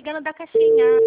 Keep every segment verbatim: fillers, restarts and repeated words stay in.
ligando da caixinha.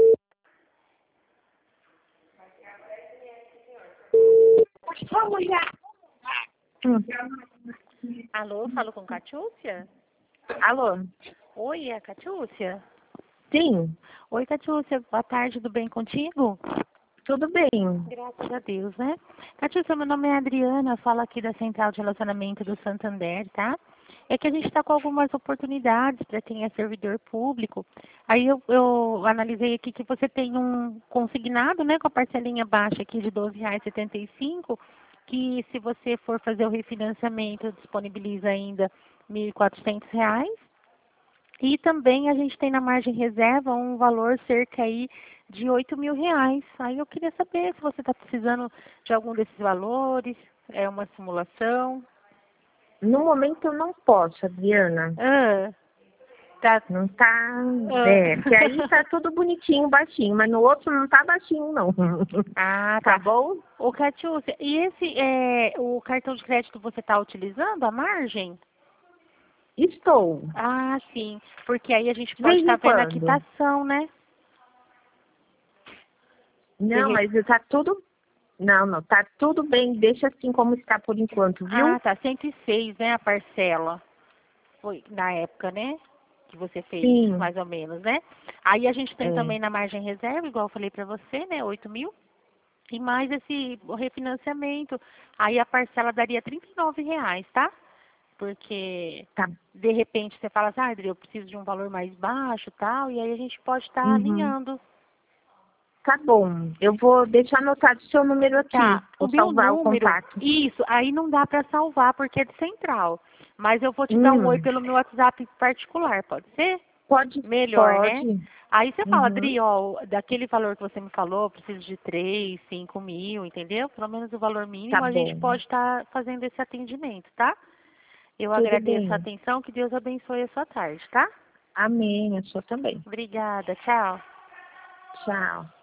Vamos já. Hum. Alô, falo com Catiúcia? Alô? Oi, é a Catiúcia? Sim, Oi, Catiúcia, boa tarde, tudo bem contigo? tudo bem. Graças a Deus, né? Catiúcia, meu nome é Adriana, falo aqui da Central de Relacionamento do Santander, tá? É que a gente está com algumas oportunidades para quem é servidor público. Aí eu, eu analisei aqui que você tem um consignado, né, com a parcelinha baixa aqui de doze reais e setenta e cinco centavos, que se você for fazer o refinanciamento, disponibiliza ainda mil e quatrocentos reais. E também a gente tem na margem reserva um valor cerca aí de oito mil reais. Aí eu queria saber se você está precisando de algum desses valores, é uma simulação. No momento eu não posso, Adriana. Ah, tá. Não tá. É, que aí Ah. tá tudo bonitinho, baixinho, mas no outro não tá baixinho, não. Ah, Tá tá. bom? Ô, Catiúcia, e esse, é, o cartão de crédito você está utilizando, a margem? Estou. Ah, sim, porque aí a gente De pode vez estar em vendo a quando. quitação, né? De Não, re- mas tá tudo. Não, não, tá tudo bem. Deixa assim como está por enquanto, Ah, viu? tá, cento e seis, né, a parcela. Foi na época, né? Que você fez, Sim. mais ou menos, né? Aí a gente tem É. também na margem reserva, igual eu falei pra você, né? oito mil. E mais esse refinanciamento. Aí a parcela daria trinta e nove reais, tá? Porque Tá. de repente você fala assim, ah, Adri, eu preciso de um valor mais baixo e tal, e aí a gente pode estar Uhum. alinhando. Tá bom. Eu vou deixar anotado o seu número aqui. Tá, o Vou meu salvar o número, contato. isso, aí não dá pra salvar porque é de central. Mas eu vou te dar um oi Hum. pelo meu WhatsApp particular, pode ser? Pode, Melhor, né? pode. Aí você fala, Uhum. Adri, ó, daquele valor que você me falou, eu preciso de três, cinco mil, entendeu? Pelo menos o valor Tá mínimo, a gente bom. pode estar fazendo esse atendimento, tá? Eu Tudo agradeço a bem. atenção, que Deus abençoe a sua tarde, tá? Amém. A sua também. Obrigada, tchau. Tchau.